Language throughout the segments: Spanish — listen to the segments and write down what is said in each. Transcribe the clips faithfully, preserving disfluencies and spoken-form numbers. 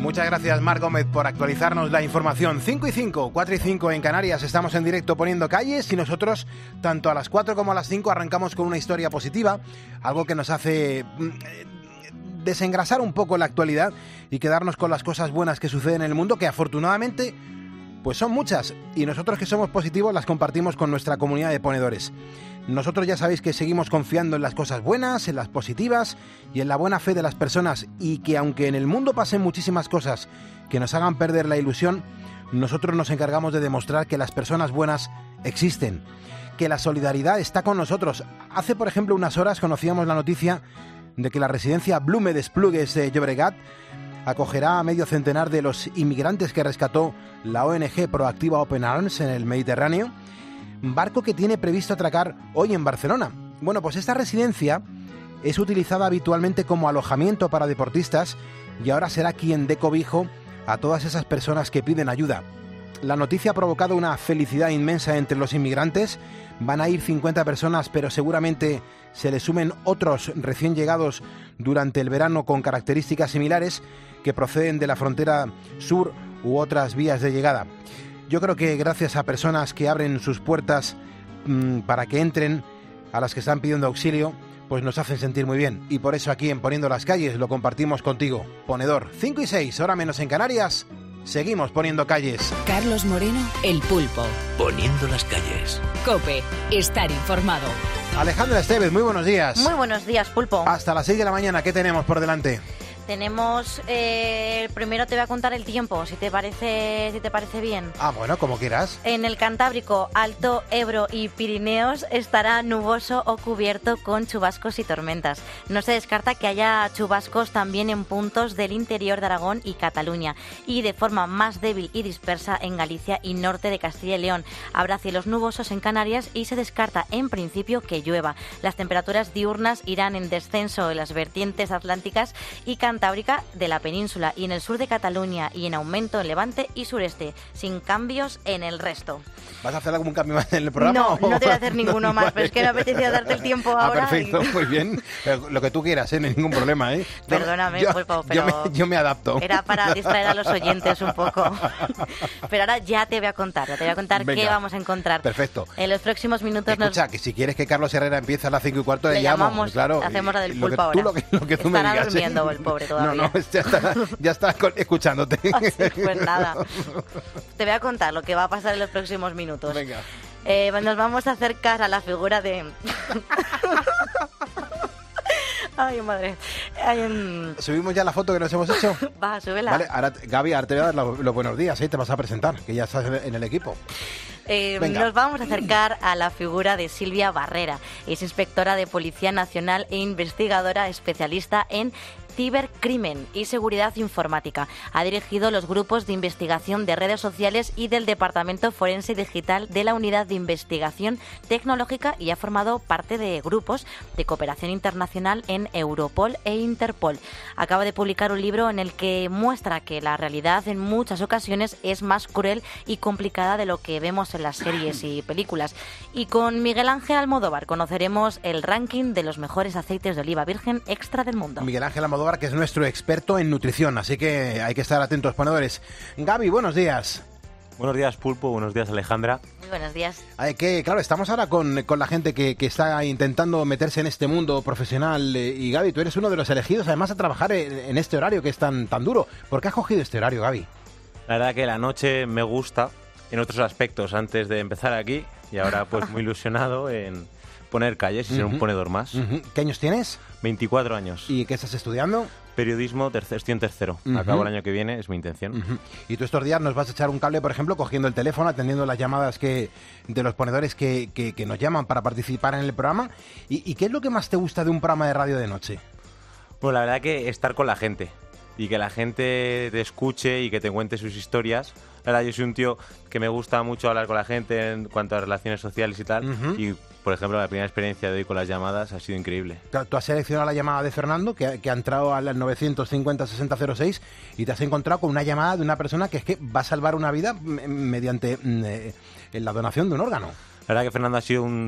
Muchas gracias, Marc Gómez, por actualizarnos la información. cinco y cinco, cuatro y cinco en Canarias, estamos en directo poniendo calles y nosotros, tanto a las cuatro como a las cinco, arrancamos con una historia positiva, algo que nos hace desengrasar un poco la actualidad y quedarnos con las cosas buenas que suceden en el mundo, que afortunadamente pues son muchas, y nosotros que somos positivos las compartimos con nuestra comunidad de ponedores. Nosotros ya sabéis que seguimos confiando en las cosas buenas, en las positivas y en la buena fe de las personas, y que aunque en el mundo pasen muchísimas cosas que nos hagan perder la ilusión, nosotros nos encargamos de demostrar que las personas buenas existen, que la solidaridad está con nosotros. Hace, por ejemplo, unas horas conocíamos la noticia de que la residencia Blume d'Esplugues de Llobregat acogerá a medio centenar de los inmigrantes que rescató la O N G Proactiva Open Arms en el Mediterráneo, barco que tiene previsto atracar hoy en Barcelona. Bueno, pues esta residencia es utilizada habitualmente como alojamiento para deportistas y ahora será quien dé cobijo a todas esas personas que piden ayuda. La noticia ha provocado una felicidad inmensa entre los inmigrantes. Van a ir cincuenta personas, pero seguramente se les sumen otros recién llegados durante el verano con características similares que proceden de la frontera sur u otras vías de llegada. Yo creo que gracias a personas que abren sus puertas mmm, para que entren, a las que están pidiendo auxilio, pues nos hacen sentir muy bien. Y por eso aquí en Poniendo las Calles lo compartimos contigo, ponedor. cinco y seis, hora menos en Canarias. Seguimos poniendo calles. Carlos Moreno, El Pulpo. Poniendo las calles. COPE, estar informado. Alejandra Estevez, muy buenos días. Muy buenos días, Pulpo. Hasta las seis de la mañana, ¿qué tenemos por delante? Tenemos, eh, primero te voy a contar el tiempo, si te parece, si te parece bien. Ah, bueno, como quieras. En el Cantábrico, Alto, Ebro y Pirineos estará nuboso o cubierto con chubascos y tormentas. No se descarta que haya chubascos también en puntos del interior de Aragón y Cataluña, y de forma más débil y dispersa en Galicia y norte de Castilla y León. Habrá cielos nubosos en Canarias y se descarta en principio que llueva. Las temperaturas diurnas irán en descenso en las vertientes atlánticas y Cantábrica de la península y en el sur de Cataluña, y en aumento en Levante y sureste, sin cambios en el resto. ¿Vas a hacer algún cambio más en el programa? No, o... no te voy a hacer ninguno más, vale. Pero es que me apetecía darte el tiempo ahora. Ah, perfecto, y... muy bien. Pero lo que tú quieras, ¿eh? No hay ningún problema, ¿eh? Perdóname, yo, Pulpo, pero... pero... Yo me, yo me adapto. Era para distraer a los oyentes un poco. Pero ahora ya te voy a contar, ya te voy a contar Venga, qué vamos a encontrar. Perfecto. En los próximos minutos Escucha, nos... que si quieres que Carlos Herrera empiece a las cinco y cuarto, le, le llamo. llamamos, Claro, hacemos la del lo Pulpo que, ahora. Tú, lo que, lo que tú Estará me digas, durmiendo ¿eh? el pobre todavía. No, no, ya está, ya está escuchándote. Así, pues nada, te voy a contar lo que va a pasar en los próximos minutos. Venga. Eh, nos vamos a acercar a la figura de... Ay, madre. Ay, um... ¿Subimos ya la foto que nos hemos hecho? Va, súbela. Vale, ahora, Gaby, ahora te voy a dar los, los buenos días, ¿eh? Te vas a presentar, que ya estás en el equipo. Eh, nos vamos a acercar a la figura de Silvia Barrera. Es inspectora de Policía Nacional e investigadora especialista en cibercrimen y seguridad informática. Ha dirigido los grupos de investigación de redes sociales y del Departamento Forense Digital de la Unidad de Investigación Tecnológica y ha formado parte de grupos de cooperación internacional en Europol e Interpol. Acaba de publicar un libro en el que muestra que la realidad en muchas ocasiones es más cruel y complicada de lo que vemos en las series y películas. Y con Miguel Ángel Almodóvar conoceremos el ranking de los mejores aceites de oliva virgen extra del mundo. Miguel Ángel Almodóvar, que es nuestro experto en nutrición, así que hay que estar atentos, ponedores. Gaby, buenos días. Buenos días, Pulpo. Buenos días, Alejandra. Muy buenos días. Hay que, claro, estamos ahora con, con la gente que, que está intentando meterse en este mundo profesional. Eh, y Gaby, tú eres uno de los elegidos, además, a trabajar en, en este horario que es tan, tan duro. ¿Por qué has cogido este horario, Gaby? La verdad que la noche me gusta en otros aspectos antes de empezar aquí, y ahora pues muy ilusionado en poner calles y ser uh-huh. un ponedor más. Uh-huh. ¿Qué años tienes? veinticuatro años. ¿Y qué estás estudiando? Periodismo, tercer, estoy en tercero. Uh-huh. Acabo el año que viene, es mi intención. Uh-huh. Y tú estos días nos vas a echar un cable, por ejemplo, cogiendo el teléfono, atendiendo las llamadas que de los ponedores que, que, que nos llaman para participar en el programa. ¿Y, ¿Y qué es lo que más te gusta de un programa de radio de noche? Pues la verdad que estar con la gente y que la gente te escuche y que te cuente sus historias. La verdad, yo soy un tío que me gusta mucho hablar con la gente en cuanto a relaciones sociales y tal. Uh-huh. Y, por ejemplo, la primera experiencia de hoy con las llamadas ha sido increíble. Tú has seleccionado la llamada de Fernando, que, que ha entrado al novecientos cincuenta sesenta cero seis, y te has encontrado con una llamada de una persona que es que va a salvar una vida mediante eh, la donación de un órgano. La verdad que Fernando ha sido un,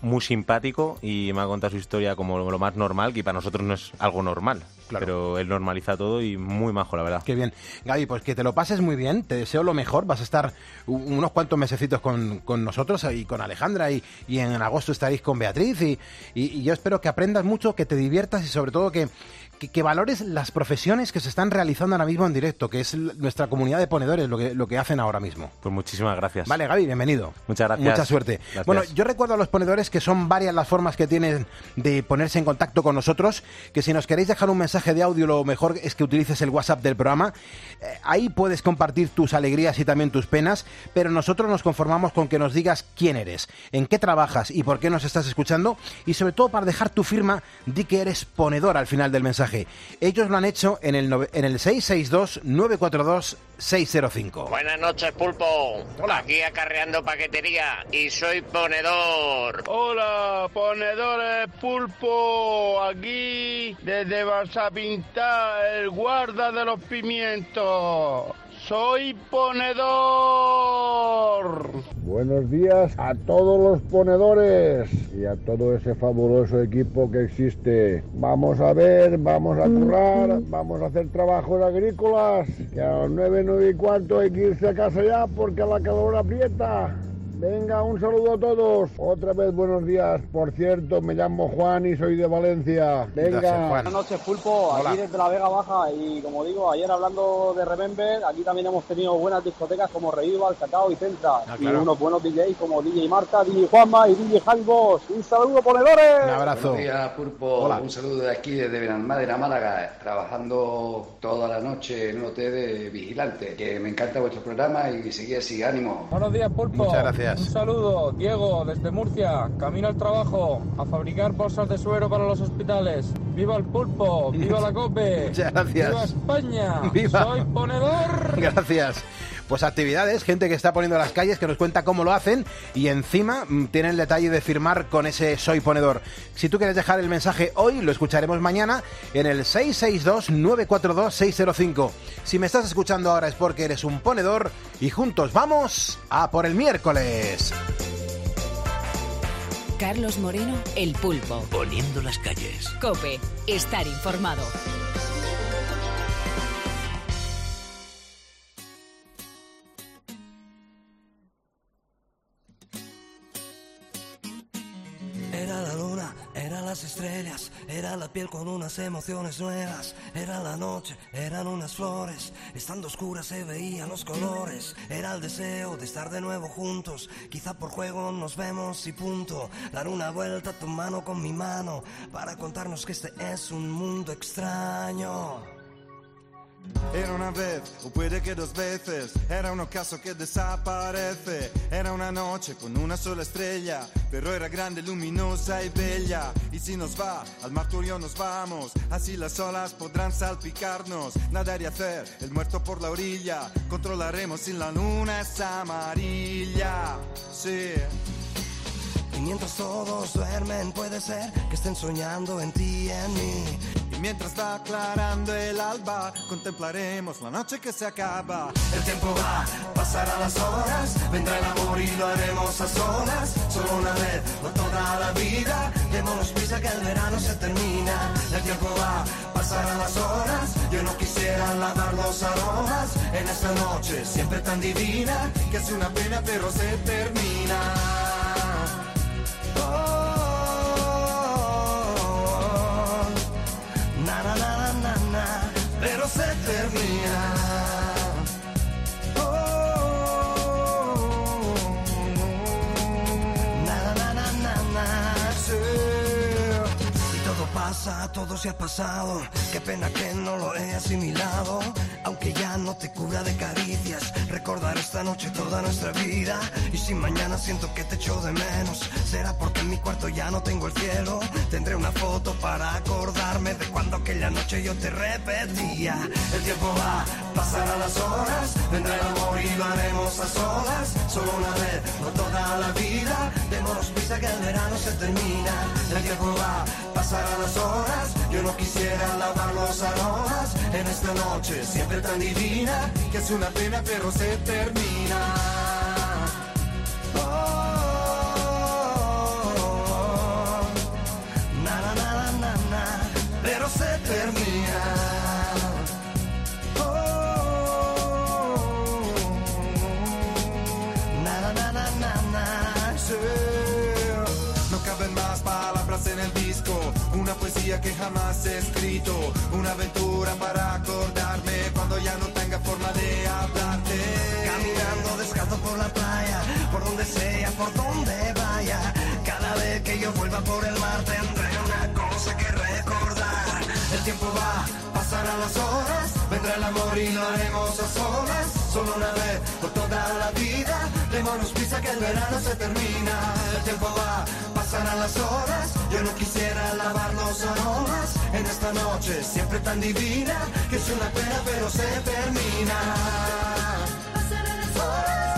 muy simpático y me ha contado su historia como lo más normal, que para nosotros no es algo normal. Claro. Pero él normaliza todo y muy majo, la verdad. Qué bien. Gaby, pues que te lo pases muy bien, te deseo lo mejor, vas a estar unos cuantos mesecitos con, con nosotros y con Alejandra y, y en agosto estaréis con Beatriz y, y, y yo espero que aprendas mucho, que te diviertas y sobre todo que, que, que valores las profesiones que se están realizando ahora mismo en directo, que es nuestra comunidad de ponedores, lo que, lo que hacen ahora mismo. Pues muchísimas gracias. Vale, Gaby, bienvenido. Muchas gracias. Mucha suerte. Gracias. Bueno, yo recuerdo a los ponedores que son varias las formas que tienen de ponerse en contacto con nosotros, que si nos queréis dejar un mensaje de audio, lo mejor es que utilices el WhatsApp del programa. Eh, ahí puedes compartir tus alegrías y también tus penas, pero nosotros nos conformamos con que nos digas quién eres, en qué trabajas y por qué nos estás escuchando, y sobre todo para dejar tu firma, di que eres ponedor al final del mensaje. Ellos lo han hecho en el, en el seis seis dos, nueve cuatro dos, seis cero cinco. Buenas noches, Pulpo. Hola. Aquí acarreando paquetería y soy ponedor. Hola, ponedores Pulpo. Aquí desde Barça Pintar, el guarda de los pimientos. Soy ponedor. Buenos días a todos los ponedores y a todo ese fabuloso equipo que existe. Vamos a ver, vamos a currar, vamos a hacer trabajos agrícolas, que a las nueve, nueve y cuarto hay que irse a casa ya porque la calor aprieta. Venga, un saludo a todos. Otra vez buenos días. Por cierto, me llamo Juan y soy de Valencia. Venga. Gracias, Buenas noches, Pulpo. Hola. Aquí desde la Vega Baja y como digo, ayer hablando de Remember, aquí también hemos tenido buenas discotecas como Revival, Cacao y Centra. Ah, y claro. unos buenos D Js como D J Marta, D J Juanma y D J Javi Bosch. Un saludo, ponedores. Un abrazo. Buenos días, Pulpo. Hola. Un saludo de aquí desde Benalmádena, Málaga, trabajando toda la noche en un hotel de vigilante. Que me encanta vuestro programa y sigue así, ánimo. Buenos días, Pulpo. Muchas gracias. Un saludo, Diego, desde Murcia. Camino al trabajo, a fabricar bolsas de suero para los hospitales. ¡Viva el Pulpo! ¡Viva la COPE! Muchas gracias. ¡Viva España! ¡Viva! ¡Soy ponedor! Gracias. Pues actividades, gente que está poniendo las calles, que nos cuenta cómo lo hacen y encima mm, tiene el detalle de firmar con ese Soy Ponedor. Si tú quieres dejar el mensaje hoy, lo escucharemos mañana en el seis seis dos, nueve cuatro dos, seis cero cinco. Si me estás escuchando ahora es porque eres un ponedor y juntos vamos a por el miércoles. Carlos Moreno, El Pulpo. Poniendo las calles. COPE, estar informado. Era la luna, eran las estrellas, era la piel con unas emociones nuevas, era la noche, eran unas flores, estando oscuras se veían los colores, era el deseo de estar de nuevo juntos, quizá por juego nos vemos y punto, dar una vuelta a tu mano con mi mano, para contarnos que este es un mundo extraño. Era una vez, o puede que dos veces, era un ocaso que desaparece. Era una noche con una sola estrella, pero era grande, luminosa y bella. Y si nos va, al mar tú y yo nos vamos, así las olas podrán salpicarnos. Nadar y hacer el muerto por la orilla, controlaremos si la luna es amarilla. Sí. Y mientras todos duermen puede ser que estén soñando en ti y en mí. Y mientras va aclarando el alba, contemplaremos la noche que se acaba. El tiempo va, pasarán las horas, vendrá el amor y lo haremos a solas. Solo una vez, no toda la vida, démonos prisa que el verano se termina. El tiempo va, pasarán las horas, yo no quisiera lavar los aromas en esta noche siempre tan divina, que es una pena pero se termina. Na, na, na, na, na, pero se termina. Oh, na, na, na, na, na, sí. Y todo pasa, todo se ha pasado. Qué pena que no lo he asimilado. Aunque ya no te cubra de caricias, recordar esta noche toda nuestra vida. Y si mañana siento que te echo de menos, será porque en mi cuarto ya no tengo el cielo. Tendré una foto para acordarme de cuando aquella noche yo te repetía. El tiempo va, pasarán las horas, vendrá el amor y lo haremos a solas. Solo una vez, no toda la vida, démonos prisa que el verano se termina. El tiempo va, pasarán las horas, yo no quisiera lavar los aromas en esta noche siempre tan divina, que es una pena pero se termina. Oh, historia que jamás he escrito, una aventura para acordarme cuando ya no tenga forma de hablarte. Caminando descalzo por la playa, por donde sea, por donde vaya. Cada vez que yo vuelva por el mar tendré una cosa que recordar. El tiempo va, pasarán las horas, vendrá el amor y lo haremos a solas. Solo una vez por toda la vida, démonos prisa que el verano se termina. El tiempo va, pasarán las horas, yo no quisiera lavar los aromas en esta noche siempre tan divina, que es una pena pero se termina. Pasarán las horas,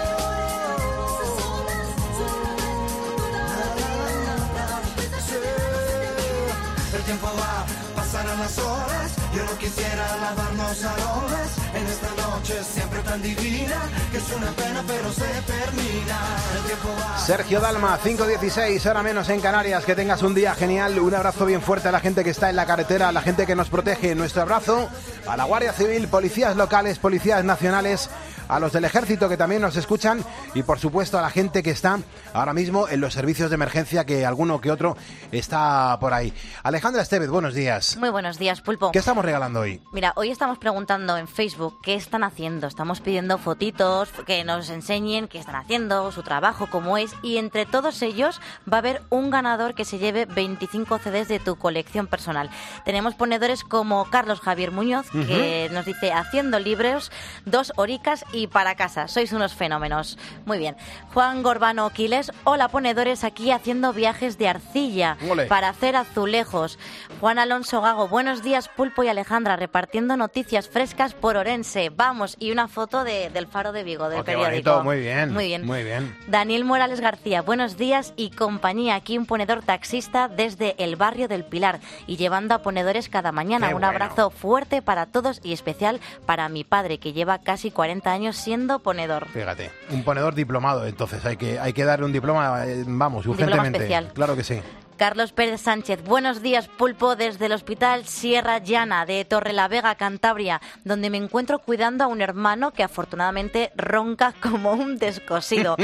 el tiempo va, pasarán las horas, yo no quisiera lavarnos aromas en esta noche siempre tan divina, que es una pena pero se termina. El tiempo va. Sergio Dalma, cinco dieciséis, hora menos en Canarias. Que tengas un día genial. Un abrazo bien fuerte a la gente que está en la carretera, a la gente que nos protege. Nuestro abrazo a la Guardia Civil, policías locales, policías nacionales, a los del Ejército que también nos escuchan y por supuesto a la gente que está ahora mismo en los servicios de emergencia, que alguno que otro está por ahí. Alejandra Estevez, buenos días. Muy buenos días, Pulpo. ¿Qué estamos regalando hoy? Mira, hoy estamos preguntando en Facebook qué están haciendo. Estamos pidiendo fotitos, que nos enseñen qué están haciendo, su trabajo, cómo es, y entre todos ellos va a haber un ganador que se lleve veinticinco C Ds de tu colección personal. Tenemos ponedores como Carlos Javier Muñoz, uh-huh. que nos dice: haciendo libros, dos horicas y para casa. Sois unos fenómenos. Muy bien. Juan Gorbano Quiles: hola ponedores, aquí haciendo viajes de arcilla Olé. para hacer azulejos. Juan Alonso Gago: buenos días Pulpo y Alejandra, repartiendo noticias frescas por Orense. Vamos, y una foto de, del Faro de Vigo, del oh, qué periódico. Bonito. Muy bien. Muy bien. Muy bien. Daniel Morales García: buenos días y compañía. Aquí un ponedor taxista desde el barrio del Pilar y llevando a ponedores cada mañana. Qué un bueno. abrazo fuerte para todos y especial para mi padre, que lleva casi cuarenta años siendo ponedor. Fíjate, un ponedor diplomado, entonces hay que hay que darle un diploma, eh, vamos, urgentemente. Diploma especial. Claro que sí. Carlos Pérez Sánchez: buenos días Pulpo, desde el Hospital Sierra Llana de Torrelavega, Cantabria, donde me encuentro cuidando a un hermano que afortunadamente ronca como un descosido.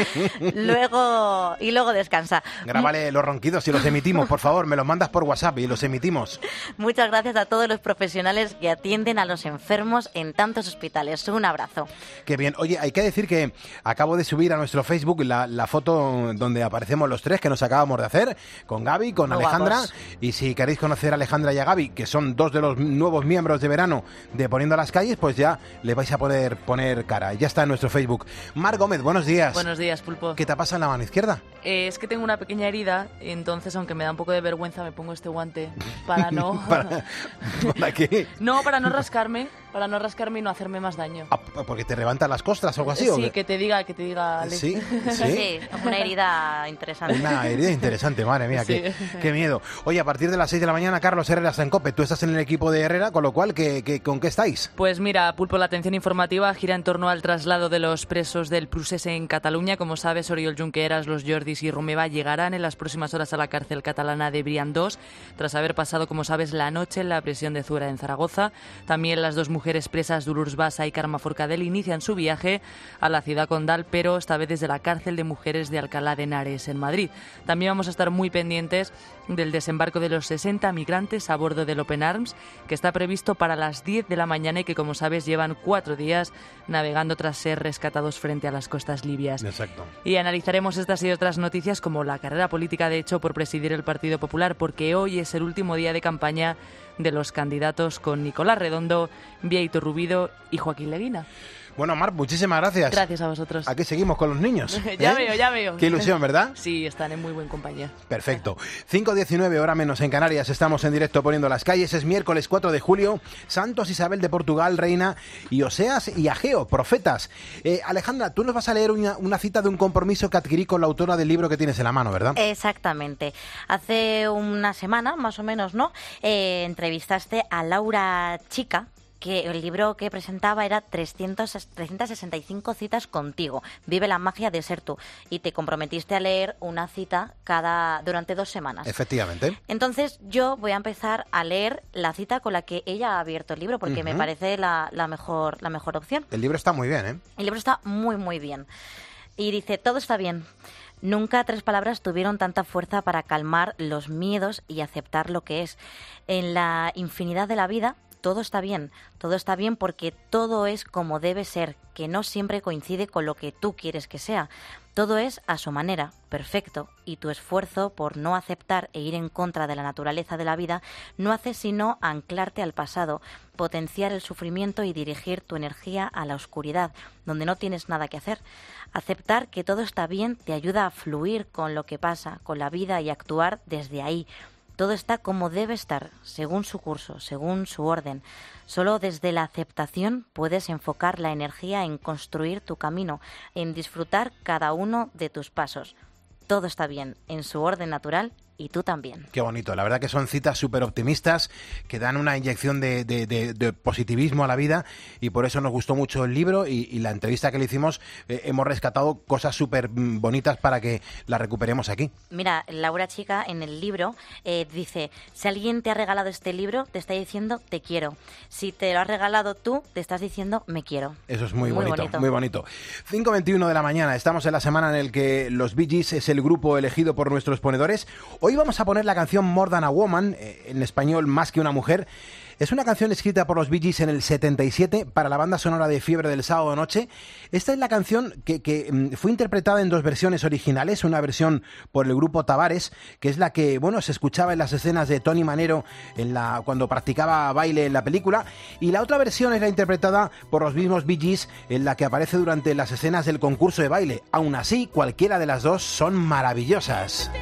luego y luego descansa. Grábale los ronquidos y los emitimos, por favor, me los mandas por WhatsApp y los emitimos. Muchas gracias a todos los profesionales que atienden a los enfermos en tantos hospitales. Un abrazo. Qué bien. Oye, hay que decir que acabo de subir a nuestro Facebook la, la foto donde aparecemos los tres que nos acabamos de hacer, con Gaby, con Muy Alejandra, guapos. Y si queréis conocer a Alejandra y a Gaby, que son dos de los nuevos miembros de verano de Poniendo las Calles, pues ya le vais a poder poner cara. Ya está en nuestro Facebook. Mar Gómez, buenos días. Buenos días, Pulpo. ¿Qué te pasa en la mano izquierda? Eh, es que tengo una pequeña herida, entonces aunque me da un poco de vergüenza me pongo este guante para no... ¿Para, ¿Para qué? No, para no rascarme, para no rascarme y no hacerme más daño. Ah, ¿porque te levantan las costras o algo así? Sí, ¿o qué? que te diga, que te diga... Ale. Sí, sí. Sí, una herida interesante. Una herida interesante, madre mía, sí. qué, qué miedo. Oye, a partir de las seis de la mañana, Carlos Herrera está en COPE. Tú estás en el equipo de Herrera, con lo cual, ¿qué, qué, ¿con qué estáis? Pues mira, Pulpo, la atención informativa gira en torno al traslado de los presos del Prusés en Cataluña. Como sabes, Oriol Junqueras, los Jordis y Romeva llegarán en las próximas horas a la cárcel catalana de Brian dos, tras haber pasado, como sabes, la noche en la prisión de Zuera en Zaragoza. También las dos mujeres presas, Dolors Bassa y Carme Forcadell, inician su viaje a la ciudad condal, pero esta vez desde la cárcel de mujeres de Alcalá de Henares, en Madrid. También vamos a estar muy pendientes del desembarco de los sesenta migrantes a bordo del Open Arms, que está previsto para las diez de la mañana y que, como sabes, llevan cuatro días navegando tras ser rescatados frente a las costas libias. Exacto. Y analizaremos estas y otras noticias, como la carrera política, de hecho, por presidir el Partido Popular, porque hoy es el último día de campaña de los candidatos, con Nicolás Redondo, Bieito Rubido y Joaquín Leguina. Bueno, Mar, muchísimas gracias. Gracias a vosotros. Aquí seguimos con los niños. ya ¿eh? veo, ya veo. Qué ilusión, ¿verdad? Sí, están en muy buena compañía. Perfecto. cinco diecinueve, hora menos en Canarias. Estamos en directo Poniendo las Calles. Es miércoles cuatro de julio. Santos Isabel de Portugal, reina, y Oseas y Ageo, profetas. Eh, Alejandra, tú nos vas a leer una, una cita de un compromiso que adquirí con la autora del libro que tienes en la mano, ¿verdad? Exactamente. Hace una semana, más o menos, ¿no? Eh, entrevistaste a Laura Chica, que el libro que presentaba era trescientas sesenta y cinco citas contigo. Vive la magia de ser tú. Y te comprometiste a leer una cita cada durante dos semanas. Efectivamente. Entonces yo voy a empezar a leer la cita con la que ella ha abierto el libro, porque uh-huh. me parece la, la, mejor, la mejor opción. El libro está muy bien, ¿eh? El libro está muy, muy bien. Y dice, todo está bien. Nunca tres palabras tuvieron tanta fuerza para calmar los miedos y aceptar lo que es. En la infinidad de la vida, todo está bien. Todo está bien porque todo es como debe ser, que no siempre coincide con lo que tú quieres que sea. Todo es a su manera, perfecto, y tu esfuerzo por no aceptar e ir en contra de la naturaleza de la vida no hace sino anclarte al pasado, potenciar el sufrimiento y dirigir tu energía a la oscuridad, donde no tienes nada que hacer. Aceptar que todo está bien te ayuda a fluir con lo que pasa, con la vida y actuar desde ahí. Todo está como debe estar, según su curso, según su orden. Solo desde la aceptación puedes enfocar la energía en construir tu camino, en disfrutar cada uno de tus pasos. Todo está bien, en su orden natural, y tú también. Qué bonito, la verdad que son citas súper optimistas que dan una inyección de, de, de, de positivismo a la vida, y por eso nos gustó mucho el libro y, y la entrevista que le hicimos. Eh, hemos rescatado cosas súper bonitas para que las recuperemos aquí. Mira, Laura Chica en el libro eh, dice, si alguien te ha regalado este libro te está diciendo te quiero, si te lo has regalado tú te estás diciendo me quiero. Eso es muy, muy bonito, bonito, muy bonito. cinco veintiuno de la mañana, estamos en la semana en la que los Bee Gees es el grupo elegido por nuestros ponedores. Hoy vamos a poner la canción More Than a Woman, en español Más que una mujer. Es una canción escrita por los Bee Gees en el setenta y siete para la banda sonora de Fiebre del Sábado Noche. Esta es la canción que, que fue interpretada en dos versiones originales, una versión por el grupo Tavares, que es la que, bueno, se escuchaba en las escenas de Tony Manero en la, cuando practicaba baile en la película, y la otra versión es la interpretada por los mismos Bee Gees, en la que aparece durante las escenas del concurso de baile. Aún así, cualquiera de las dos son maravillosas.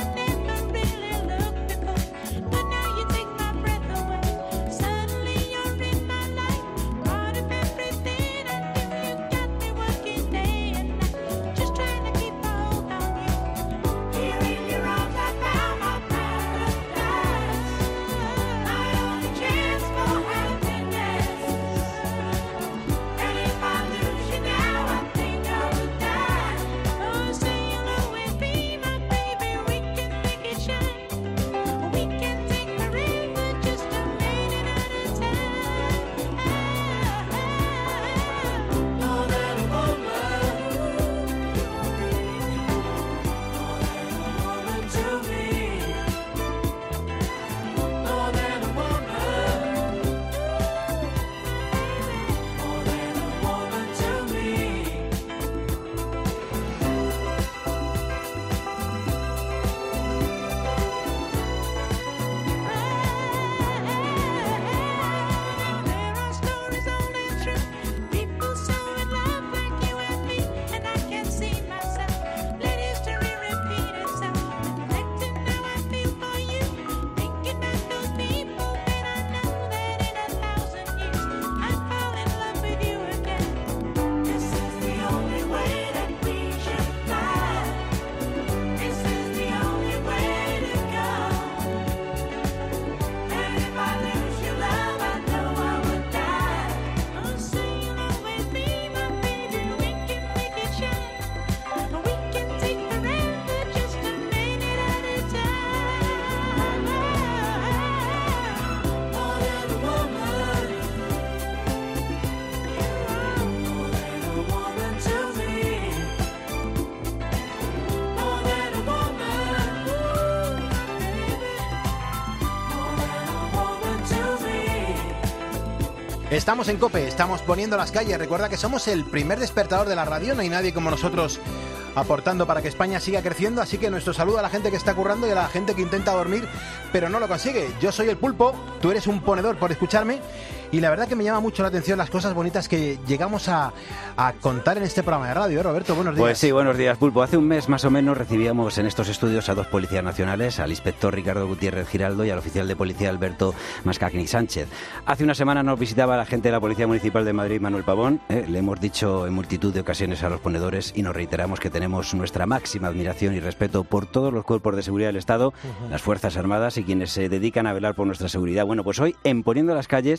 Estamos en COPE, estamos poniendo las calles. Recuerda que somos el primer despertador de la radio, no hay nadie como nosotros aportando para que España siga creciendo, así que nuestro saludo a la gente que está currando y a la gente que intenta dormir pero no lo consigue. Yo soy el Pulpo, tú eres un ponedor por escucharme, y la verdad que me llama mucho la atención las cosas bonitas que llegamos a, a contar en este programa de radio. ¿Eh, Roberto? Buenos días. Pues sí, buenos días, Pulpo. Hace un mes más o menos recibíamos en estos estudios a dos policías nacionales, al inspector Ricardo Gutiérrez Giraldo y al oficial de policía Alberto Mascagni Sánchez. Hace una semana nos visitaba la gente de la Policía Municipal de Madrid, Manuel Pavón. ¿eh? Le hemos dicho en multitud de ocasiones a los ponedores y nos reiteramos que tenemos nuestra máxima admiración y respeto por todos los cuerpos de seguridad del Estado, uh-huh. las Fuerzas Armadas y quienes se dedican a velar por nuestra seguridad. Bueno, pues hoy, en Poniendo las Calles,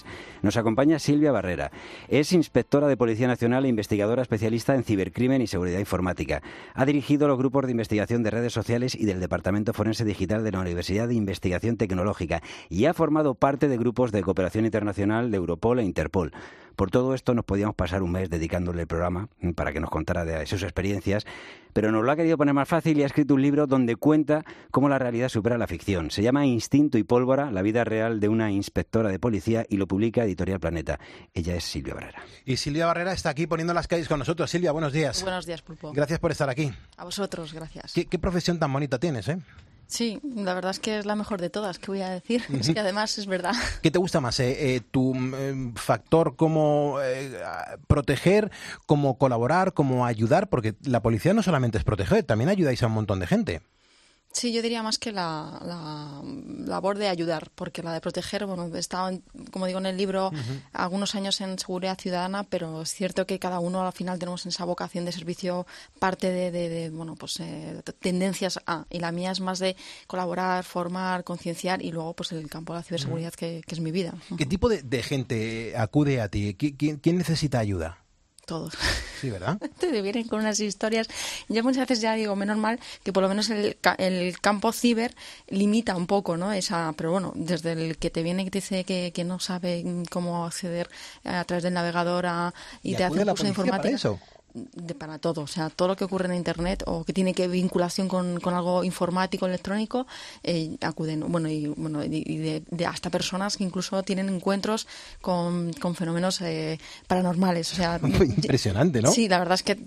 Nos acompaña Silvia Barrera. Es inspectora de Policía Nacional e investigadora especialista en cibercrimen y seguridad informática. Ha dirigido los grupos de investigación de redes sociales y del Departamento Forense Digital de la Universidad de Investigación Tecnológica y ha formado parte de grupos de cooperación internacional de Europol e Interpol. Por todo esto nos podíamos pasar un mes dedicándole el programa para que nos contara de sus experiencias, pero nos lo ha querido poner más fácil y ha escrito un libro donde cuenta cómo la realidad supera la ficción. Se llama Instinto y Pólvora, la vida real de una inspectora de policía, y lo publica Editorial Planeta. Ella es Silvia Barrera. Y Silvia Barrera está aquí poniendo las calles con nosotros. Silvia, buenos días. Buenos días, Pulpo. Gracias por estar aquí. A vosotros, gracias. ¿Qué, qué profesión tan bonita tienes, eh? Sí, la verdad es que es la mejor de todas, ¿qué voy a decir? Uh-huh. Es que además es verdad. ¿Qué te gusta más? Eh, eh, ¿Tu eh, factor como eh, proteger, como colaborar, como ayudar? Porque la policía no solamente es proteger, también ayudáis a un montón de gente. Sí, yo diría más que la, la labor de ayudar, porque la de proteger, bueno, he estado, como digo en el libro, uh-huh. algunos años en seguridad ciudadana, pero es cierto que cada uno al final tenemos en esa vocación de servicio parte de, de, de bueno, pues eh, tendencias a, y la mía es más de colaborar, formar, concienciar y luego pues el campo de la ciberseguridad uh-huh. que, que es mi vida. ¿Qué tipo de, de gente acude a ti? ¿Quién, quién necesita ayuda? Todos. Sí, ¿verdad? Te vienen con unas historias. Yo muchas veces ya digo, menos mal que por lo menos el, el campo ciber limita un poco, ¿no? Esa, pero bueno, desde el que te viene y te dice que, que no sabe cómo acceder a través del navegador a, y, y te hace un curso de informática. Para eso? De, para todo, o sea, todo lo que ocurre en Internet o que tiene que vinculación con, con algo informático, electrónico, eh, acuden, bueno, y, bueno, y de, de hasta personas que incluso tienen encuentros con, con fenómenos eh, paranormales, o sea... Impresionante, ¿no? Sí, la verdad es que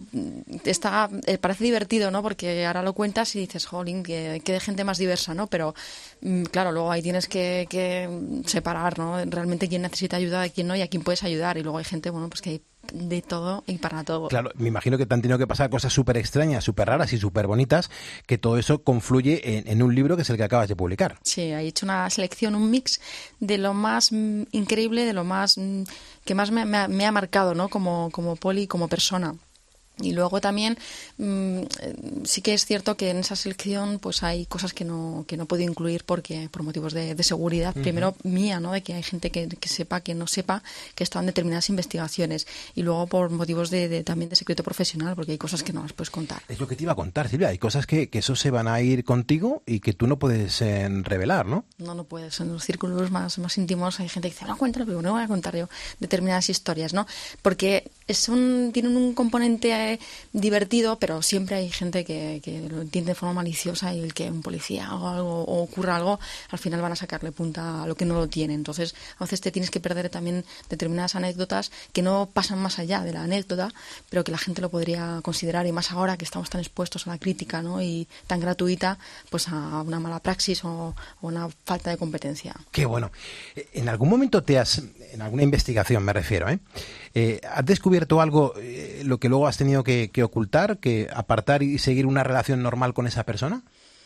está, eh, parece divertido, ¿no? Porque ahora lo cuentas y dices, jolín, que, que de gente más diversa, ¿no? Pero, mm, claro, luego ahí tienes que, que separar, ¿no? Realmente quién necesita ayuda de quién no y a quién puedes ayudar, y luego hay gente, bueno, pues que hay de todo y para todo. Claro, me imagino que te han tenido que pasar cosas súper extrañas, súper raras y súper bonitas, que todo eso confluye en, en un libro que es el que acabas de publicar. Sí, he hecho una selección, un mix de lo más mm, increíble, de lo más mm, que más me, me, ha, me ha marcado, ¿no? Como, como poli, como persona. Y luego también mmm, sí que es cierto que en esa selección pues hay cosas que no que no puedo incluir porque por motivos de, de seguridad, uh-huh. primero mía, ¿no? De que hay gente que, que sepa, que no sepa que están determinadas investigaciones, y luego por motivos de, de también de secreto profesional, porque hay cosas que no las puedes contar. Es lo que te iba a contar, Silvia, hay cosas que, que eso se van a ir contigo y que tú no puedes eh, revelar, ¿no? No, no puedes. En los círculos más, más íntimos hay gente que dice, no, cuéntalo, pero no voy a contar yo determinadas historias, ¿no? Porque es un, tienen un componente divertido, pero siempre hay gente que, que lo entiende de forma maliciosa, y el que un policía haga algo o ocurra algo, al final van a sacarle punta a lo que no lo tiene. Entonces, a veces te tienes que perder también determinadas anécdotas que no pasan más allá de la anécdota, pero que la gente lo podría considerar, y más ahora que estamos tan expuestos a la crítica, ¿no? Y tan gratuita, pues a una mala praxis o, o una falta de competencia. Qué bueno. ¿En algún momento te has, en alguna investigación me refiero, ¿eh? Eh, ¿has descubierto algo, eh, lo que luego has tenido que, que ocultar, que apartar y seguir una relación normal con esa persona?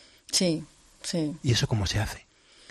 Sí, sí. ¿Y eso cómo se hace?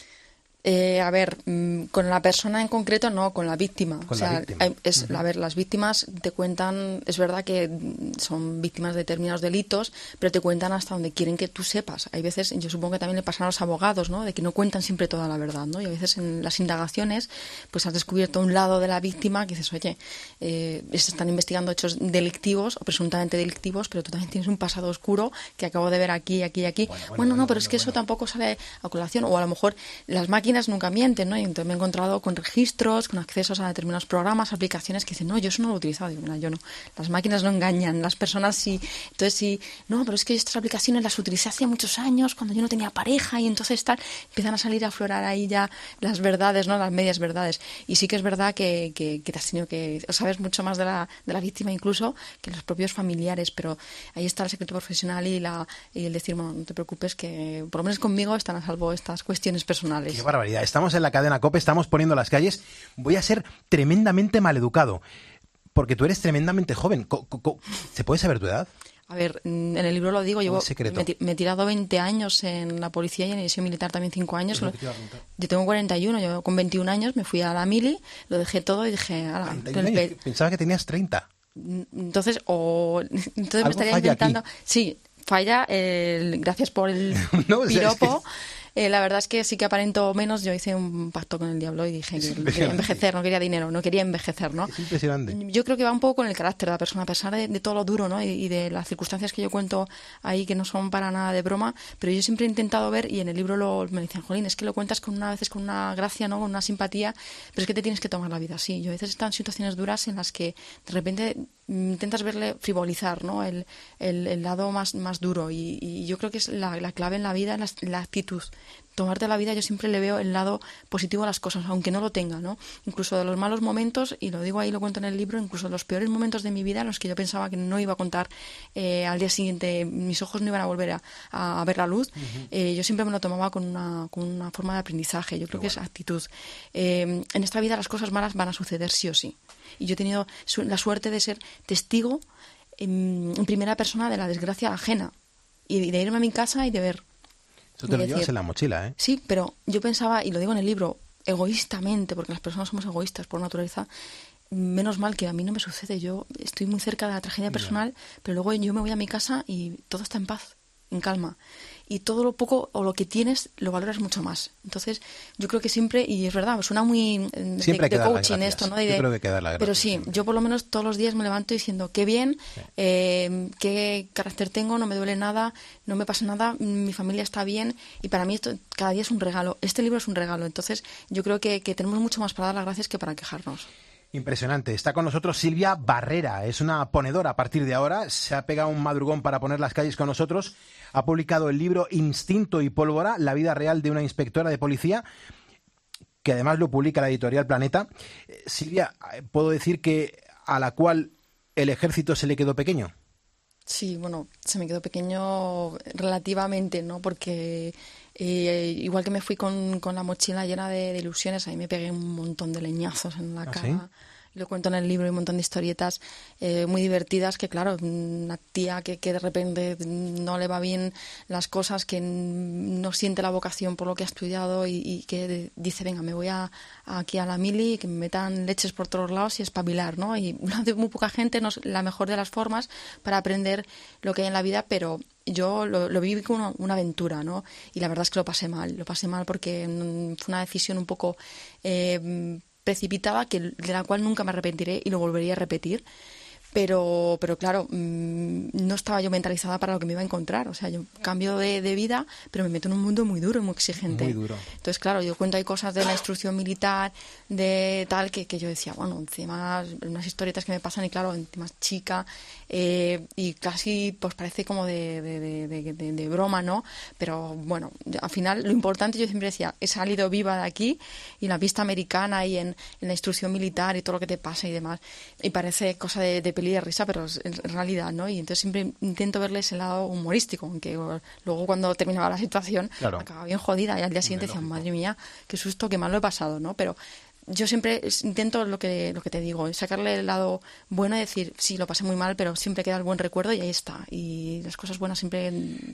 Eh, a ver, mmm, con la persona en concreto no, con la víctima. Con o sea, la víctima. Es, uh-huh. A ver, las víctimas te cuentan, es verdad que son víctimas de determinados delitos, pero te cuentan hasta donde quieren que tú sepas. Hay veces, yo supongo que también le pasan a los abogados, ¿no? De que no cuentan siempre toda la verdad, ¿no? Y a veces en las indagaciones, pues has descubierto un lado de la víctima que dices, oye, eh, se están investigando hechos delictivos o presuntamente delictivos, pero tú también tienes un pasado oscuro que acabo de ver aquí, aquí y aquí. Bueno, bueno, bueno no, bueno, pero bueno, es que bueno. Eso tampoco sale a colación. O a lo mejor las máquinas nunca mienten, ¿no? Y entonces me he encontrado con registros, con accesos a determinados programas, aplicaciones que dicen, no, yo eso no lo he utilizado. Digo, mira, yo no. Las máquinas no engañan, las personas sí. Entonces sí, no, pero es que estas aplicaciones las utilicé hace muchos años, cuando yo no tenía pareja, y entonces tal, empiezan a salir a aflorar ahí ya las verdades, ¿no? Las medias verdades. Y sí que es verdad que, que, que te has tenido que, sabes mucho más de la, de la víctima incluso que los propios familiares, pero ahí está el secreto profesional y, la, y el decir, bueno, no te preocupes, que por lo menos conmigo están a salvo estas cuestiones personales. Qué barbaridad. Estamos en la cadena COPE, estamos poniendo las calles. Voy a ser tremendamente maleducado, porque tú eres tremendamente joven. ¿Se puede saber tu edad? A ver, en el libro lo digo, llevo, me, me he tirado veinte años en la policía y en el servicio militar también cinco años. Lo, yo tengo cuarenta y uno, yo con veintiún años me fui a la mili, lo dejé todo y dije... Pe- Pensaba que tenías treinta. Entonces, o, entonces me estaría intentando... Aquí? Sí, falla, el, gracias por el no, piropo. O sea, es que... Eh, la verdad es que sí que aparento menos. Yo hice un pacto con el diablo y dije que quería envejecer, no quería dinero, no quería envejecer, ¿no? Es impresionante. Yo creo que va un poco con el carácter de la persona, a pesar de, de todo lo duro, ¿no? Y, y de las circunstancias que yo cuento ahí que no son para nada de broma, pero yo siempre he intentado ver, y en el libro lo, me dicen, jolín, es que lo cuentas con una, a veces con una gracia, ¿no? Con una simpatía, pero es que te tienes que tomar la vida así. Yo a veces he estado en situaciones duras en las que de repente intentas verle frivolizar, ¿no? El, el, el lado más, más duro, y, y yo creo que es la, la clave en la vida, la, la actitud. Tomarte la vida, yo siempre le veo el lado positivo a las cosas, aunque no lo tenga, ¿no? Incluso de los malos momentos, y lo digo ahí, lo cuento en el libro, incluso de los peores momentos de mi vida, en los que yo pensaba que no iba a contar eh, al día siguiente, mis ojos no iban a volver a, a, a ver la luz, uh-huh. eh, yo siempre me lo tomaba con una, con una forma de aprendizaje. Yo creo Qué que bueno. es actitud. Eh, en esta vida las cosas malas van a suceder sí o sí. Y yo he tenido su- la suerte de ser testigo en, en primera persona de la desgracia ajena, y de irme a mi casa y de ver. Eso te lo llevas en la mochila, ¿eh? Sí, pero yo pensaba, y lo digo en el libro, egoístamente, porque las personas somos egoístas por naturaleza, menos mal que a mí no me sucede. Yo estoy muy cerca de la tragedia personal, yeah. pero luego yo me voy a mi casa y todo está en paz, en calma. Y todo lo poco o lo que tienes lo valoras mucho más. Entonces, yo creo que siempre, y es verdad, suena muy de, siempre hay que de dar coaching las esto, ¿no? De, de, yo creo que hay que dar las pero sí, siempre. Yo por lo menos todos los días me levanto diciendo, qué bien, sí. eh, qué carácter tengo, no me duele nada, no me pasa nada, mi familia está bien, y para mí esto cada día es un regalo. Este libro es un regalo, entonces yo creo que, que tenemos mucho más para dar las gracias que para quejarnos. Impresionante. Está con nosotros Silvia Barrera. Es una ponedora a partir de ahora. Se ha pegado un madrugón para poner las calles con nosotros. Ha publicado el libro Instinto y Pólvora, la vida real de una inspectora de policía, que además lo publica la editorial Planeta. Eh, Silvia, ¿puedo decir que a la cual el ejército se le quedó pequeño? Sí, bueno, se me quedó pequeño relativamente, ¿no? Porque eh, igual que me fui con, con la mochila llena de, de ilusiones, ahí me pegué un montón de leñazos en la ¿Ah, cara. sí? Lo cuento en el libro, hay un montón de historietas eh, muy divertidas que, claro, una tía que, que de repente no le va bien las cosas, que no siente la vocación por lo que ha estudiado y, y que dice, venga, me voy a, a aquí a la mili, que me metan leches por todos lados y espabilar, ¿no? Y de muy poca gente, no es la mejor de las formas para aprender lo que hay en la vida, pero yo lo, lo viví como una, una aventura, ¿no? Y la verdad es que lo pasé mal, lo pasé mal porque fue una decisión un poco Eh, precipitada, que de la cual nunca me arrepentiré y lo volvería a repetir, pero pero claro, mmm, no estaba yo mentalizada para lo que me iba a encontrar. O sea, yo cambio de, de vida, pero me meto en un mundo muy duro y muy exigente. Muy duro. Entonces, claro, yo cuento hay cosas de la instrucción militar, de tal, que, que yo decía, bueno, encima unas historietas que me pasan, y claro, encima chica, eh, y casi pues parece como de, de, de, de, de, de broma, ¿no? Pero bueno, al final lo importante, yo siempre decía, he salido viva de aquí, y en la pista americana y en, en la instrucción militar y todo lo que te pasa y demás, y parece cosa de, de peli de risa, pero es en realidad, ¿no? Y entonces siempre intento verle ese lado humorístico, aunque luego cuando terminaba la situación, claro, acababa bien jodida, y al día siguiente decía, madre mía, qué susto, qué mal lo he pasado, ¿no? Pero yo siempre intento lo que lo que te digo, sacarle el lado bueno y decir, sí, lo pasé muy mal, pero siempre queda el buen recuerdo y ahí está. Y las cosas buenas siempre...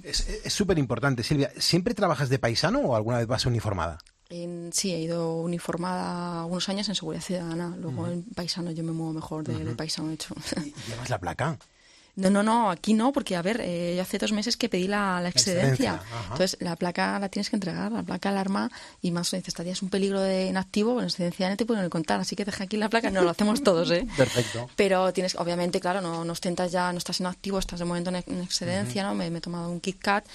Es súper importante, Silvia. ¿Siempre trabajas de paisano o alguna vez vas uniformada? En, sí, he ido uniformada unos años en Seguridad Ciudadana. Luego uh-huh. en paisano yo me muevo mejor de, uh-huh. de paisano, de hecho. ¿Y llevas la placa? No, no, no, aquí no, porque a ver, eh, yo hace dos meses que pedí la, la excedencia. La excedencia. Entonces, la placa la tienes que entregar, la placa alarma, y más, dices, esta día es un peligro de inactivo, bueno, excedencia no te pueden contar, así que deja aquí la placa, no, lo hacemos todos, ¿eh? Perfecto. Pero tienes, obviamente, claro, no, no ostentas ya, no estás en activo, estás de momento en, en excedencia, uh-huh. ¿no? Me, me he tomado un Kit Kat,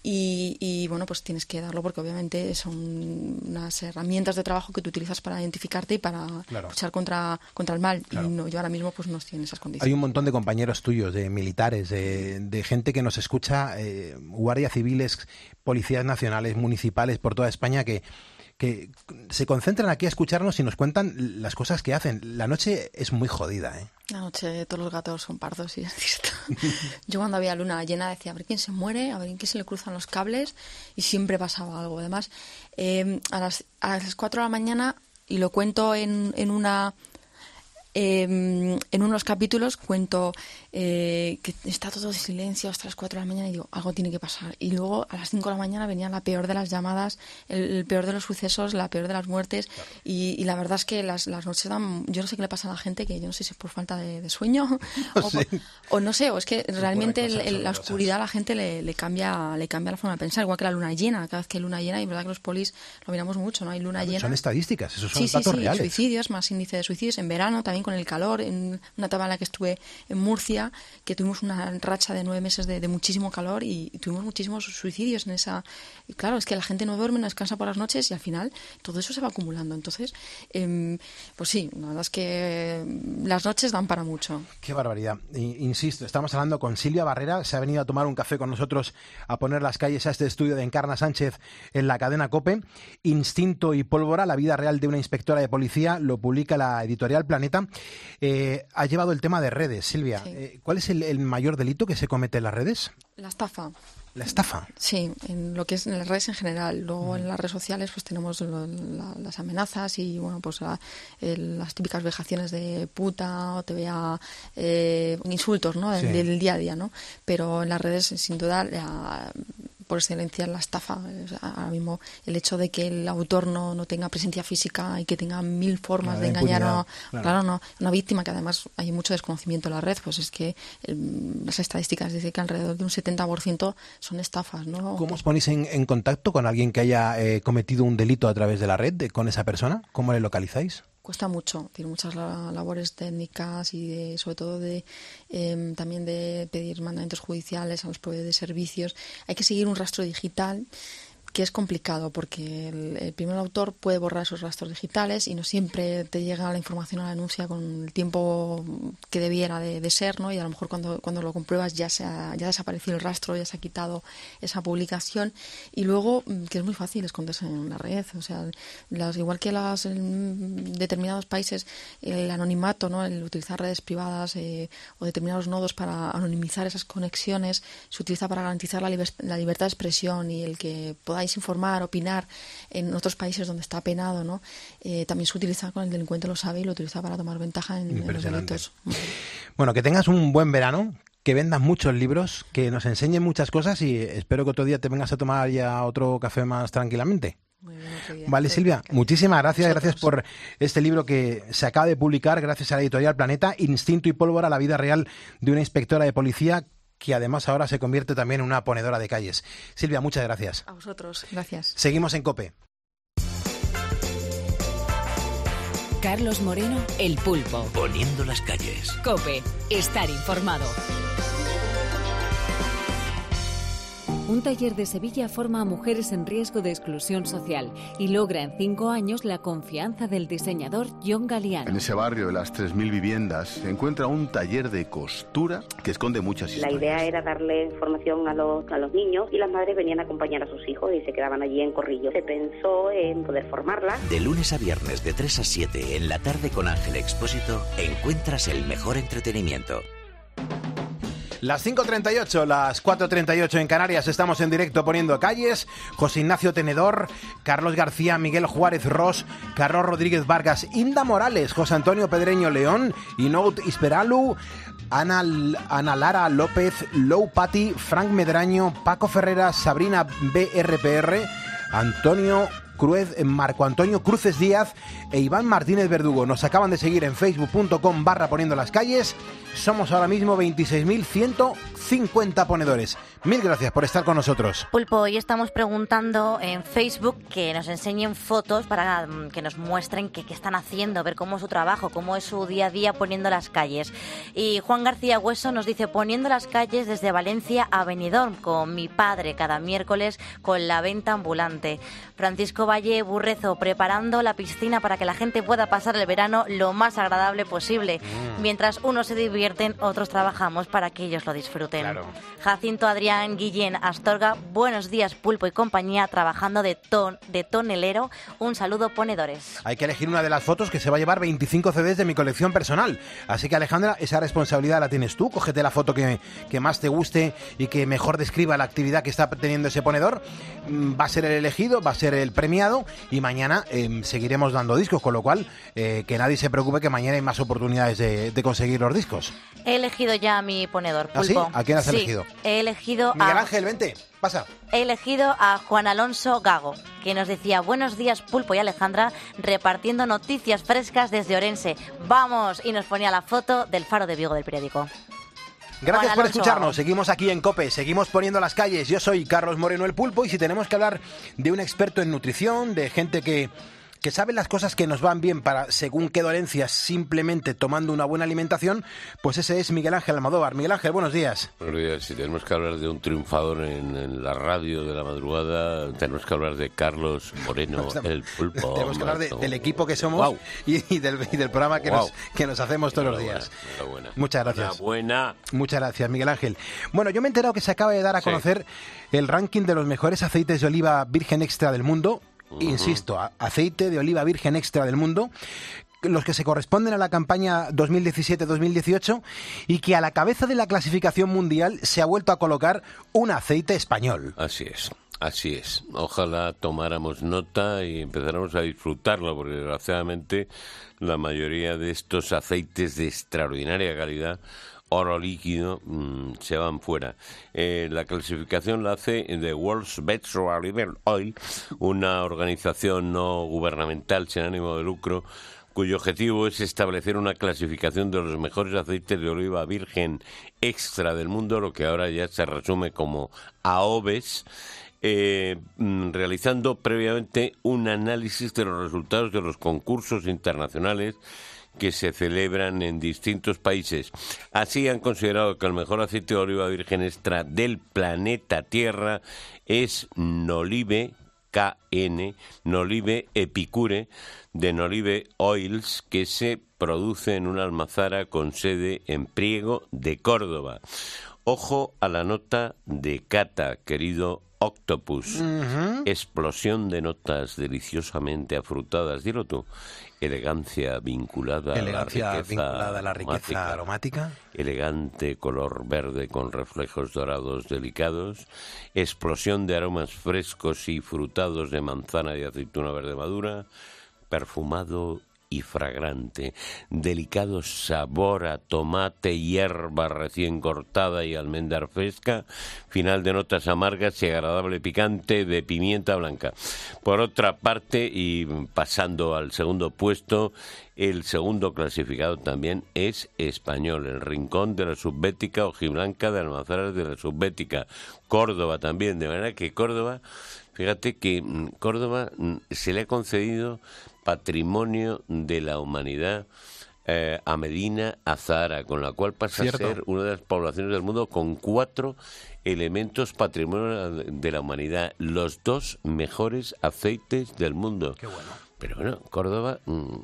y, y bueno, pues tienes que darlo porque obviamente son unas herramientas de trabajo que tú utilizas para identificarte y para claro. luchar contra, contra el mal, claro. y no, yo ahora mismo pues no estoy en esas condiciones. Hay un montón de compañeros tuyos, de militares, de, de gente que nos escucha, eh, guardias civiles, policías nacionales, municipales por toda España, que que se concentran aquí a escucharnos y nos cuentan las cosas que hacen. La noche es muy jodida, ¿eh? La noche todos los gatos son pardos, y es cierto. Yo cuando había luna llena decía, a ver quién se muere, a ver quién se le cruzan los cables, y siempre pasaba algo. Además, eh, a las a las cuatro de la mañana, y lo cuento en, en una... Eh, en unos capítulos cuento eh, que está todo en silencio hasta las cuatro de la mañana y digo, algo tiene que pasar. Y luego a las cinco de la mañana venía la peor de las llamadas, el, el peor de los sucesos, la peor de las muertes. Claro. Y, y la verdad es que las, las noches dan... Yo no sé qué le pasa a la gente, que yo no sé si es por falta de, de sueño o, sí. o no sé, o es que realmente el, el, la oscuridad a la gente le, le cambia le cambia la forma de pensar, igual que la luna llena. Cada vez que hay luna llena, y es verdad que los polis lo miramos mucho, ¿no? Hay luna claro, llena. Son estadísticas, esos son sí, datos sí, sí, reales. Suicidios, más índice de suicidios. En verano, también con el calor, en una etapa en la que estuve en Murcia, que tuvimos una racha de nueve meses de, de muchísimo calor y, y tuvimos muchísimos suicidios en esa... Y claro, es que la gente no duerme, no descansa por las noches y al final todo eso se va acumulando. Entonces, eh, pues sí, la verdad es que las noches dan para mucho. Qué barbaridad. Insisto, estamos hablando con Silvia Barrera, se ha venido a tomar un café con nosotros, a poner las calles a este estudio de Encarna Sánchez en la cadena COPE. Instinto y pólvora, la vida real de una inspectora de policía, lo publica la editorial Planeta. Eh, ha llevado el tema de redes, Silvia. Sí. Eh, ¿Cuál es el, el mayor delito que se comete en las redes? La estafa. ¿La estafa? Sí, en lo que es en las redes en general. Luego mm. en las redes sociales pues tenemos lo, la, las amenazas y bueno pues la, el, las típicas vejaciones de puta o te vea eh, insultos, ¿no? Sí. Del, del día a día, ¿no? Pero en las redes sin duda la, por excelencia la estafa. O sea, ahora mismo el hecho de que el autor no, no tenga presencia física y que tenga mil formas claro, de engañar a claro. claro, no, una víctima, que además hay mucho desconocimiento en la red, pues es que eh, las estadísticas dicen que alrededor de un setenta por ciento son estafas, ¿no? ¿Cómo os ponéis en, en contacto con alguien que haya eh, cometido un delito a través de la red, de, con esa persona? ¿Cómo le localizáis? Cuesta mucho, tiene muchas labores técnicas y de, sobre todo de eh, también de pedir mandamientos judiciales a los proveedores de servicios. Hay que seguir un rastro digital, que es complicado porque el, el primer autor puede borrar esos rastros digitales y no siempre te llega la información a la denuncia con el tiempo que debiera de, de ser, ¿no? Y a lo mejor cuando, cuando lo compruebas ya se ha, ya ha desaparecido el rastro, ya se ha quitado esa publicación. Y luego, que es muy fácil esconderse en la red, o sea, las, igual que las, en determinados países el anonimato, ¿no? El utilizar redes privadas eh, o determinados nodos para anonimizar esas conexiones se utiliza para garantizar la, liber, la libertad de expresión y el que podáis informar, opinar en otros países donde está penado, ¿no? Eh, también se utiliza, con el delincuente lo sabe y lo utiliza para tomar ventaja en, en los delitos. Bueno, que tengas un buen verano, que vendas muchos libros, que nos enseñen muchas cosas y espero que otro día te vengas a tomar ya otro café más tranquilamente. Muy bien, otro día. Vale, Silvia, muchísimas gracias, gracias por este libro que se acaba de publicar gracias a la editorial Planeta, Instinto y pólvora, la vida real de una inspectora de policía, que además ahora se convierte también en una ponedora de calles. Silvia, muchas gracias. A vosotros, gracias. Seguimos en COPE. Carlos Moreno, El Pulpo. Poniendo las calles. COPE, estar informado. Un taller de Sevilla forma a mujeres en riesgo de exclusión social y logra en cinco años la confianza del diseñador John Galliano. En ese barrio de las tres mil viviendas se encuentra un taller de costura que esconde muchas historias. La idea era darle formación a los, a los niños y las madres venían a acompañar a sus hijos y se quedaban allí en corrillo. Se pensó en poder formarlas. De lunes a viernes de tres a siete en la tarde con Ángel Expósito encuentras el mejor entretenimiento. Las cinco treinta y ocho, las cuatro treinta y ocho en Canarias, estamos en directo poniendo calles. José Ignacio Tenedor, Carlos García, Miguel Juárez Ros, Carlos Rodríguez Vargas, Inda Morales, José Antonio Pedreño León, Inout Isperalu, Ana, Ana Lara López, Lou Patti, Frank Medraño, Paco Ferreras, Sabrina B R P R, Antonio Cruz, Marco Antonio Cruces Díaz e Iván Martínez Verdugo. Nos acaban de seguir en facebook punto com barra poniendo las calles. Somos ahora mismo veintiséis mil ciento cincuenta ponedores. Mil gracias por estar con nosotros. Pulpo, hoy estamos preguntando en Facebook que nos enseñen fotos para que nos muestren qué, qué están haciendo, ver cómo es su trabajo, cómo es su día a día poniendo las calles. Y Juan García Hueso nos dice: poniendo las calles desde Valencia a Benidorm con mi padre cada miércoles con la venta ambulante. Francisco Valle Burrezo, preparando la piscina para que la gente pueda pasar el verano lo más agradable posible. Mm. Mientras unos se divierten, otros trabajamos para que ellos lo disfruten. Claro. Jacinto Adrián Guillén Astorga, buenos días Pulpo y compañía, trabajando de, ton, de tonelero. Un saludo, ponedores. Hay que elegir una de las fotos que se va a llevar veinticinco C Ds de mi colección personal. Así que, Alejandra, esa responsabilidad la tienes tú. Cógete la foto que, que más te guste y que mejor describa la actividad que está teniendo ese ponedor. Va a ser el elegido, va a ser el premio premiado y mañana eh, seguiremos dando discos, con lo cual eh, que nadie se preocupe que mañana hay más oportunidades de, de conseguir los discos. He elegido ya a mi ponedor, Pulpo. ¿Ah, sí? ¿A quién has sí, elegido? He elegido Miguel a... Ángel, vente, pasa. He elegido a Juan Alonso Gago, que nos decía: buenos días, Pulpo y Alejandra, repartiendo noticias frescas desde Orense. ¡Vamos! Y nos ponía la foto del Faro de Vigo del periódico. Gracias por escucharnos, seguimos aquí en COPE, seguimos poniendo las calles. Yo soy Carlos Moreno el Pulpo y si tenemos que hablar de un experto en nutrición, de gente que, que sabe las cosas que nos van bien para según qué dolencias simplemente tomando una buena alimentación, pues ese es Miguel Ángel Almodóvar. Miguel Ángel, buenos días. Buenos días. Si tenemos que hablar de un triunfador en, en la radio de la madrugada, tenemos que hablar de Carlos Moreno el Pulpo. Tenemos que hablar de, del equipo que somos wow. y, y, del, y del programa que, wow. nos, que nos hacemos todos los días. Enhorabuena. Muchas gracias. Enhorabuena. Muchas gracias, Miguel Ángel. Bueno, yo me he enterado que se acaba de dar a conocer sí. el ranking de los mejores aceites de oliva virgen extra del mundo. Uh-huh. Insisto, aceite de oliva virgen extra del mundo, los que se corresponden a la campaña dos mil diecisiete dos mil dieciocho y que a la cabeza de la clasificación mundial se ha vuelto a colocar un aceite español. Así es. Así es. Ojalá tomáramos nota y empezáramos a disfrutarlo, porque desgraciadamente la mayoría de estos aceites de extraordinaria calidad, oro líquido, mmm, se van fuera. Eh, la clasificación la hace The World's Best Olive Oil, una organización no gubernamental sin ánimo de lucro, cuyo objetivo es establecer una clasificación de los mejores aceites de oliva virgen extra del mundo, lo que ahora ya se resume como A O V E S, eh, realizando previamente un análisis de los resultados de los concursos internacionales que se celebran en distintos países. Así han considerado que el mejor aceite de oliva virgen extra del planeta Tierra es Nolive, K N, Nolive Epicure, de Nolive Oils, que se produce en una almazara con sede en Priego de Córdoba. Ojo a la nota de cata, querido Octopus. Uh-huh. Explosión de notas deliciosamente afrutadas, dilo tú. Elegancia vinculada Elegancia a la riqueza, vinculada a la riqueza aromática, aromática. Elegante color verde con reflejos dorados delicados. Explosión de aromas frescos y frutados de manzana y aceituna verde madura. Perfumado y fragrante, delicado sabor a tomate, hierba recién cortada y almendra fresca, final de notas amargas y agradable picante de pimienta blanca. Por otra parte, y pasando al segundo puesto, el segundo clasificado también es español, el Rincón de la Subbética, hojiblanca de almazaras de la Subbética, Córdoba también, de manera que Córdoba, fíjate que Córdoba se le ha concedido Patrimonio de la Humanidad eh, a Medina Azahara, con la cual pasa Cierto. a ser una de las poblaciones del mundo con cuatro elementos patrimonio de la humanidad, los dos mejores aceites del mundo. Qué bueno. Pero bueno, Córdoba,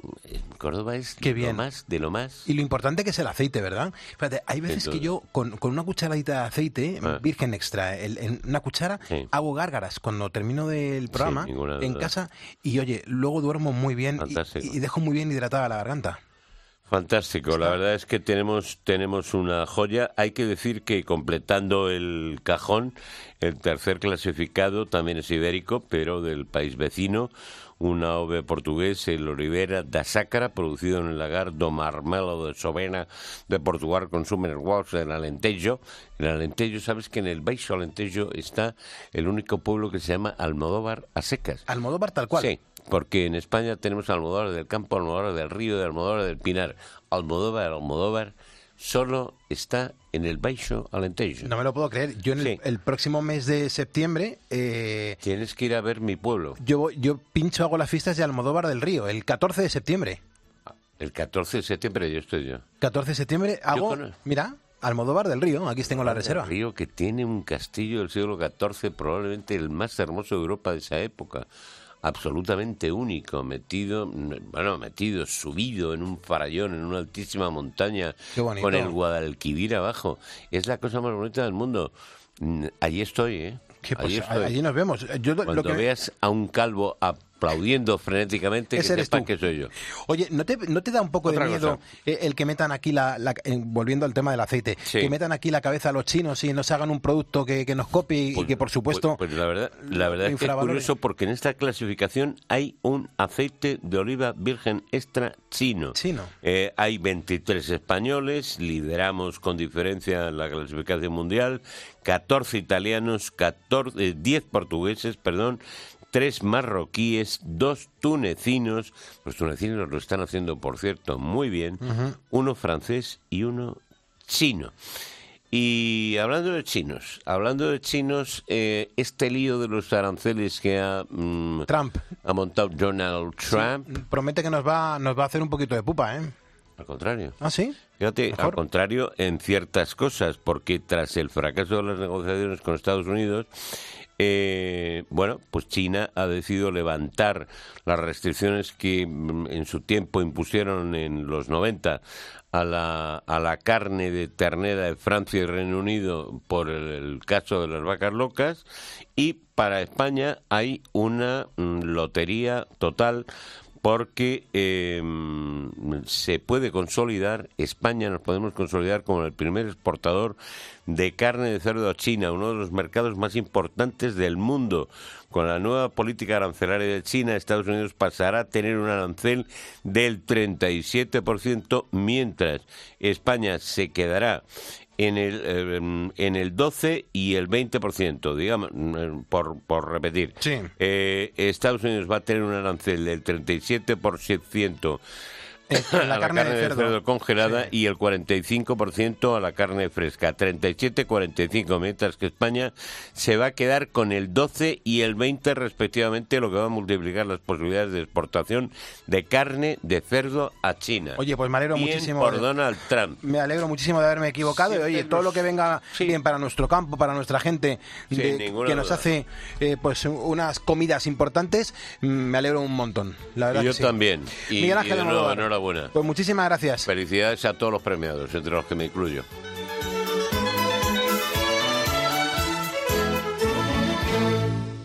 Córdoba es Qué lo bien. más de lo más. Y lo importante que es el aceite, ¿verdad? Fíjate, hay veces Entonces, que yo con, con una cucharadita de aceite ah. virgen extra, el, en una cuchara, sí. hago gárgaras cuando termino del programa sí, en casa y oye, luego duermo muy bien y, y dejo muy bien hidratada la garganta. Fantástico, Está. La verdad es que tenemos tenemos una joya. Hay que decir que completando el cajón, el tercer clasificado también es ibérico, pero del país vecino, un A O V E portugués, el Oliveira da Sácara, producido en el lagar do Marmelo de Sovena de Portugal, con Summer Walks en Alentejo. En Alentejo, sabes que en el Baixo Alentejo está el único pueblo que se llama Almodóvar a secas. Almodóvar tal cual. Sí. Porque en España tenemos Almodóvar del Campo, Almodóvar del Río, de Almodóvar del Pinar. Almodóvar, Almodóvar, solo está en el Baixo Alentejo. No me lo puedo creer. Yo en el, sí. el próximo mes de septiembre... Eh, Tienes que ir a ver mi pueblo. Yo, yo pincho, hago las fiestas de Almodóvar del Río, el catorce de septiembre. El catorce de septiembre yo estoy yo. catorce de septiembre hago... Con... Mira... Almodóvar del Río, aquí tengo la reserva. El Río, que tiene un castillo del siglo catorce, probablemente el más hermoso de Europa de esa época. Absolutamente único, metido, bueno, metido, subido en un farallón, en una altísima montaña, con el Guadalquivir abajo. Es la cosa más bonita del mundo. Allí estoy, ¿eh? Que, pues, allí, estoy. allí nos vemos. Yo, Cuando lo que... veas a un calvo a aplaudiendo frenéticamente, Ese que eres sepan tú. que soy yo. Oye, ¿no te, no te da un poco Otra de miedo cosa. eh, el que metan aquí la, la- eh, volviendo al tema del aceite, Sí. que metan aquí la cabeza a los chinos y nos hagan un producto que, que nos copie y Pues- que por supuesto Pues, pues la verdad, la verdad es que es infravalore? curioso porque en esta clasificación hay un aceite de oliva virgen extra chino. Chino. Eh, hay veintitrés españoles, lideramos con diferencia la clasificación mundial, catorce italianos, catorce, eh, diez portugueses, perdón, tres marroquíes, dos tunecinos, los tunecinos lo están haciendo, por cierto, muy bien, Ujú. uno francés y uno chino. Y hablando de chinos, hablando de chinos, eh, este lío de los aranceles que ha, mm, Trump. ha montado Donald Trump, promete que nos va, nos va a hacer un poquito de pupa, ¿eh? al contrario. ¿Ah, sí? Fíjate, Mejor. al contrario en ciertas cosas, porque tras el fracaso de las negociaciones con Estados Unidos, eh, bueno, pues China ha decidido levantar las restricciones que mm, en su tiempo impusieron en los noventa a la, a la carne de ternera de Francia y Reino Unido por el, el caso de las vacas locas, y para España hay una mm, lotería total porque eh, se puede consolidar, España nos podemos consolidar como el primer exportador de carne de cerdo a China, uno de los mercados más importantes del mundo. Con la nueva política arancelaria de China, Estados Unidos pasará a tener un arancel del treinta y siete por ciento, mientras España se quedará en el eh, en el doce y el veinte por ciento, digamos, por, por repetir. Sí. Eh, Estados Unidos va a tener un arancel del treinta y siete por ciento En a la carne de cerdo. congelada y el cuarenta y cinco por ciento a la carne fresca. treinta y siete cuarenta y cinco, mientras que España se va a quedar con el doce y el veinte respectivamente, lo que va a multiplicar las posibilidades de exportación de carne de cerdo a China. Oye, pues me alegro Bien muchísimo. por de- Donald Trump. Me alegro muchísimo de haberme equivocado. Y oye, todo lo que venga bien para nuestro campo, para nuestra gente, Sin de- ninguna que nos duda. hace eh, pues unas comidas importantes, mm, me alegro un montón. La verdad Y yo que sí. también. Y, Miguel y Ángel de nuevo, Almodóvar, enhorabuena. Pues muchísimas gracias. Felicidades a todos los premiados, entre los que me incluyo.